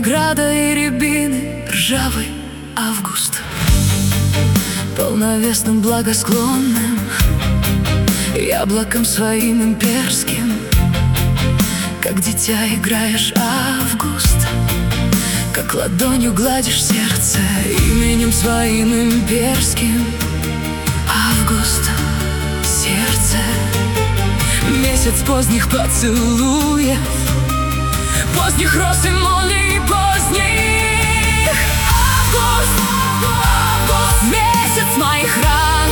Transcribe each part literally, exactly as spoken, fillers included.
винограда и рябины ржавый август, полновесным благосклонным яблоком своим имперским, как дитя играешь, август, как ладонью гладишь сердце именем своим имперским. Август, сердце, месяц поздних поцелуев, поздних роз и молний поздних. Август, август, месяц моих ран.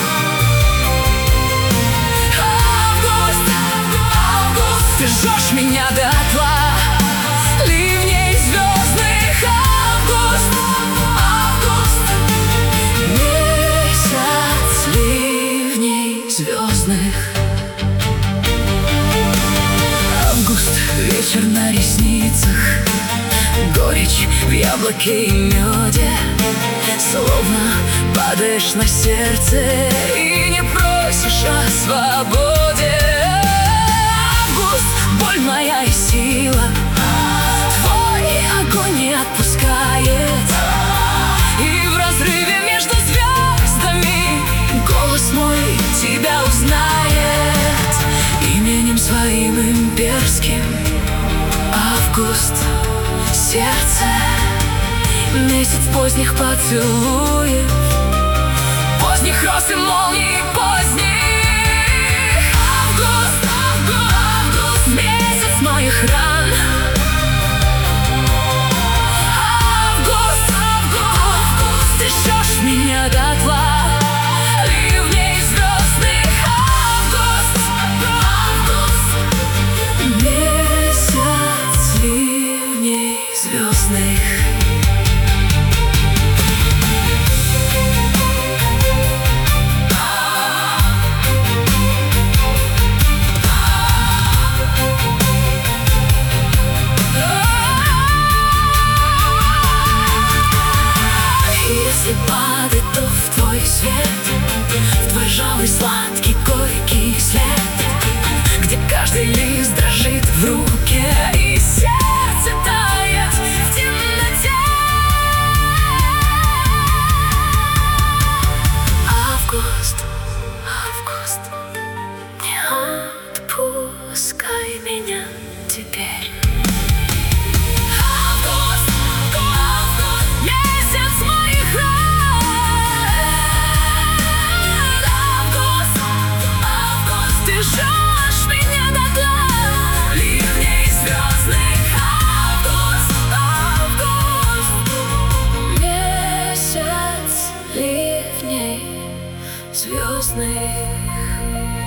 Август, август, ты жжешь меня дотла ливней звездных. Август, август, месяц ливней звездных. Август, вечер на ресницах, горечь в яблоке и меде, словно падаешь на сердце и не просишь о свободе. Август, боль моя и сила, твой огонь не отпускает, и в разрыве между звездами голос мой тебя узнает именем своим имперским. Август, сердце, месяц поздних поцелуев, поздних роз и молний поздних. Август, август, август, месяц моих ран. Август, август, ты жжешь меня дотла ливней звездных. Август, август, месяц ливней звездных. Если падает, то в твой свет, в твой жалый, сладкий, горький след, где каждый лист дрожит в руке и сердце тает в темноте. Август, август, не отпускай меня теперь. Жжешь меня дотла ливней звездных. Август, август, месяц ливней звездных.